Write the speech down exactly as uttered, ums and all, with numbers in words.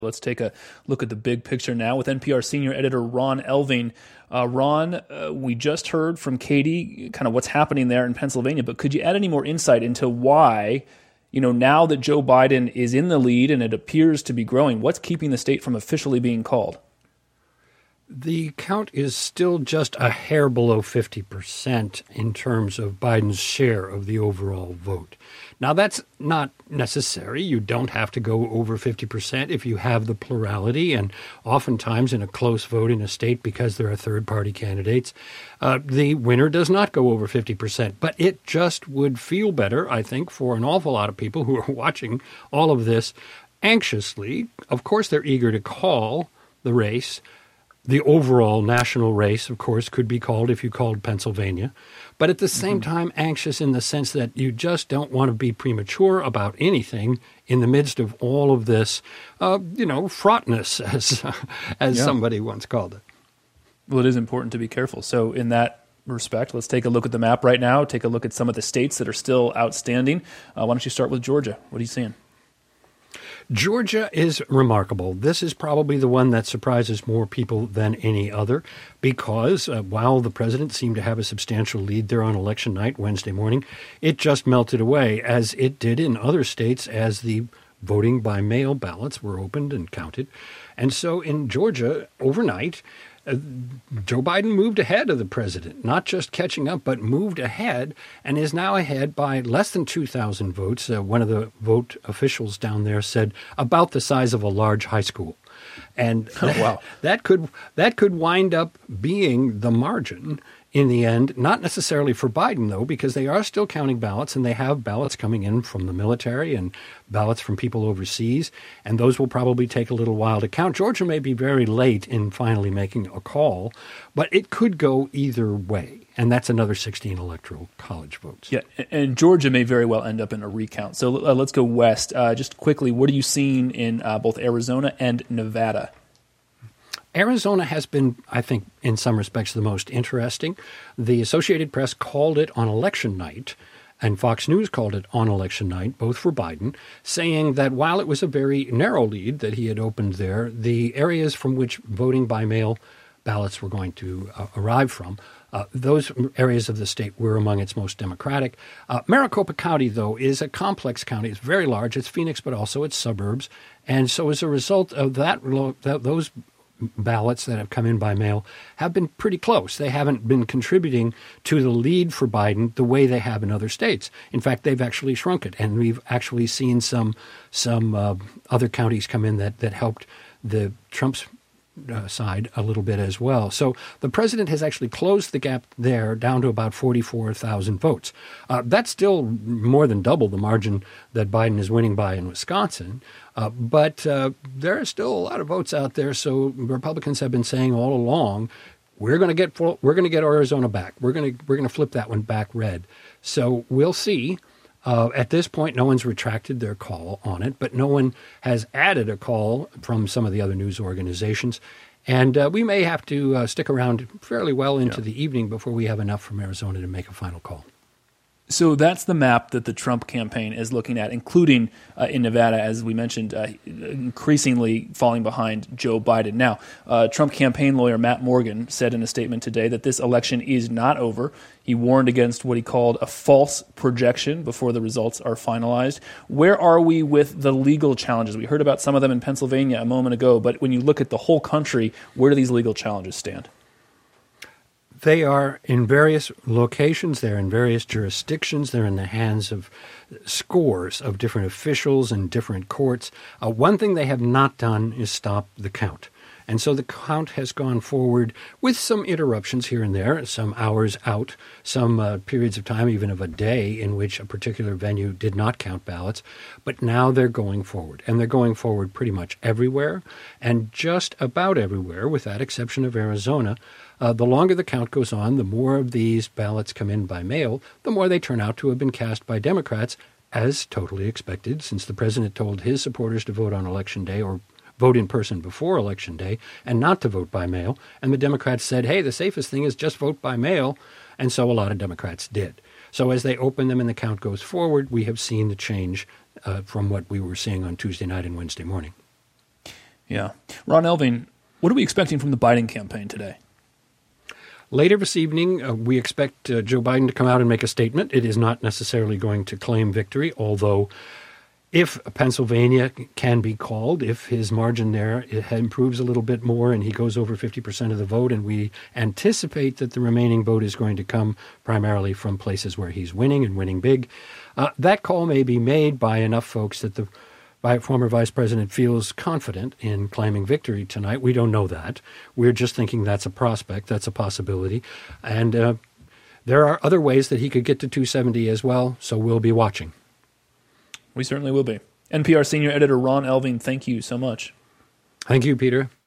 Let's take a look at the big picture now with N P R senior editor Ron Elving. Uh, Ron, uh, we just heard from Katie kind of what's happening there in Pennsylvania, but could you add any more insight into why, you know, now that Joe Biden is in the lead and it appears to be growing, what's keeping the state from officially being called? The count is still just a hair below fifty percent in terms of Biden's share of the overall vote. Now, that's not necessary. You don't have to go over fifty percent if you have the plurality, and oftentimes in a close vote in a state, because there are third-party candidates, uh, the winner does not go over fifty percent. But it just would feel better, I think, for an awful lot of people who are watching all of this anxiously. Of course, they're eager to call the race. The overall national race, of course, could be called if you called Pennsylvania, but at the same mm-hmm. time anxious in the sense that you just don't want to be premature about anything in the midst of all of this, uh, you know, fraughtness, as, as yeah. somebody once called it. Well, it is important to be careful. So in that respect, let's take a look at the map right now, take a look at some of the states that are still outstanding. Uh, why don't you start with Georgia? What are you seeing? Georgia is remarkable. This is probably the one that surprises more people than any other because uh, while the president seemed to have a substantial lead there on election night, Wednesday morning, it just melted away, as it did in other states as the voting by mail ballots were opened and counted. And so in Georgia, overnight, Uh, Joe Biden moved ahead of the president, not just catching up, but moved ahead and is now ahead by less than two thousand votes. Uh, one of the vote officials down there said about the size of a large high school. And oh, wow. that could that could wind up being the margin in the end, not necessarily for Biden, though, because they are still counting ballots, and they have ballots coming in from the military and ballots from people overseas, and those will probably take a little while to count. Georgia may be very late in finally making a call, but it could go either way, and that's another sixteen electoral college votes. Yeah, and Georgia may very well end up in a recount. So uh, let's go west. Uh, just quickly, what are you seeing in uh, both Arizona and Nevada? Arizona has been, I think, in some respects, the most interesting. The Associated Press called it on election night, and Fox News called it on election night, both for Biden, saying that while it was a very narrow lead that he had opened there, the areas from which voting by mail ballots were going to uh, arrive from, uh, those areas of the state were among its most Democratic. Uh, Maricopa County, though, is a complex county. It's very large. It's Phoenix, but also it's suburbs. And so as a result of that, those ballots that have come in by mail have been pretty close. They haven't been contributing to the lead for Biden the way they have in other states. In fact, they've actually shrunk it, and we've actually seen some some uh, other counties come in that, that helped the Trump's uh, side a little bit as well. So the president has actually closed the gap there down to about forty-four thousand votes. Uh, that's still more than double the margin that Biden is winning by in Wisconsin. Uh, but uh, there are still a lot of votes out there. So Republicans have been saying all along, we're going to get we're going to get Arizona back. We're going to we're going to flip that one back red. So we'll see. Uh, at this point, no one's retracted their call on it, but no one has added a call from some of the other news organizations. And uh, we may have to uh, stick around fairly well into yeah. the evening before we have enough from Arizona to make a final call. So that's the map that the Trump campaign is looking at, including uh, in Nevada, as we mentioned, uh, increasingly falling behind Joe Biden. Now, uh, Trump campaign lawyer Matt Morgan said in a statement today that this election is not over. He warned against what he called a false projection before the results are finalized. Where are we with the legal challenges? We heard about some of them in Pennsylvania a moment ago, but when you look at the whole country, where do these legal challenges stand? They are in various locations. They're in various jurisdictions. They're in the hands of scores of different officials and different courts. Uh, one thing they have not done is stop the count. And so the count has gone forward with some interruptions here and there, some hours out, some uh, periods of time, even of a day, in which a particular venue did not count ballots. But now they're going forward, and they're going forward pretty much everywhere, and just about everywhere, with that exception of Arizona. Uh, the longer the count goes on, the more of these ballots come in by mail, the more they turn out to have been cast by Democrats, as totally expected, since the president told his supporters to vote on Election Day or vote in person before Election Day and not to vote by mail. And the Democrats said, hey, the safest thing is just vote by mail. And so a lot of Democrats did. So as they open them and the count goes forward, we have seen the change uh, from what we were seeing on Tuesday night and Wednesday morning. Yeah. Ron Elving, what are we expecting from the Biden campaign today? Later this evening, uh, we expect uh, Joe Biden to come out and make a statement. It is not necessarily going to claim victory, although if Pennsylvania can be called, if his margin there it improves a little bit more and he goes over fifty percent of the vote, and we anticipate that the remaining vote is going to come primarily from places where he's winning and winning big, uh, that call may be made by enough folks that the by former vice president feels confident in claiming victory tonight. We don't know that. We're just thinking that's a prospect, that's a possibility. And uh, there are other ways that he could get to two seventy as well, so we'll be watching. We certainly will be. N P R senior editor Ron Elving, thank you so much. Thank you, Peter.